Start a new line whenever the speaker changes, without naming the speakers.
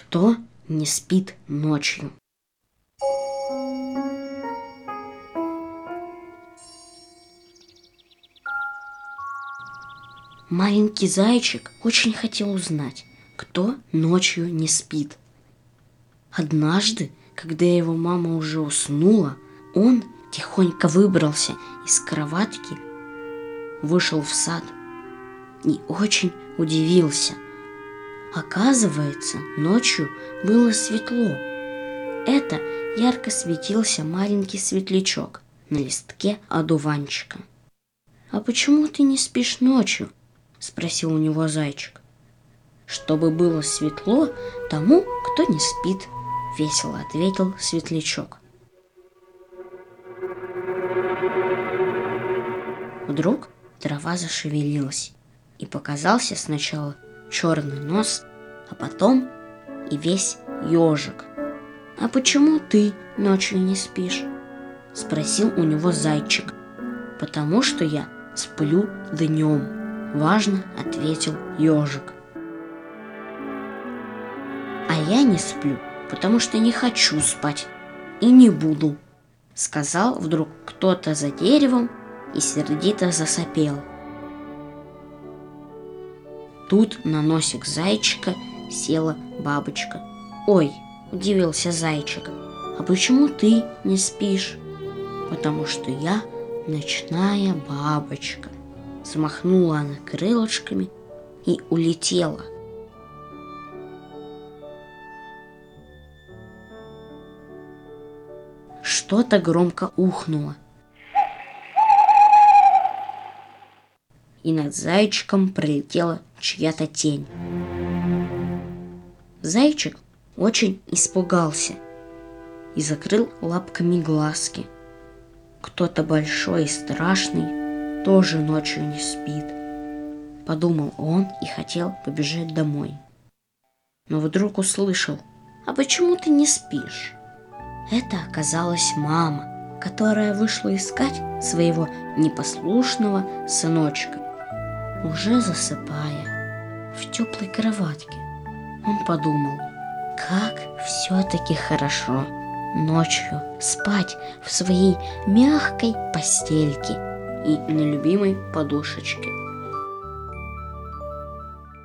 Кто не спит ночью? Маленький зайчик очень хотел узнать, кто ночью не спит. Однажды, когда его мама уже уснула, он тихонько выбрался из кроватки, вышел в сад и очень удивился. Оказывается, ночью было светло. Это ярко светился маленький светлячок на листке одуванчика. «А почему ты не спишь ночью?» — спросил у него зайчик. «Чтобы было светло тому, кто не спит», — весело ответил светлячок. Вдруг трава зашевелилась, и показался сначала черный нос, а потом и весь ежик. «А почему ты ночью не спишь?» — спросил у него зайчик. «Потому что я сплю днем», — важно ответил ежик. «А я не сплю, потому что не хочу спать и не буду», — сказал вдруг кто-то за деревом и сердито засопел. Тут на носик зайчика села бабочка. «Ой!» – удивился зайчик. «А почему ты не спишь?» «Потому что я ночная бабочка». Взмахнула она крылышками и улетела. Что-то громко ухнуло, и над зайчиком пролетела чья-то тень. Зайчик очень испугался и закрыл лапками глазки. Кто-то большой и страшный тоже ночью не спит, подумал он и хотел побежать домой. Но вдруг услышал: «А почему ты не спишь?» Это оказалась мама, которая вышла искать своего непослушного сыночка, уже засыпая в теплой кроватке. Он подумал, как все-таки хорошо ночью спать в своей мягкой постельке и на любимой подушечке.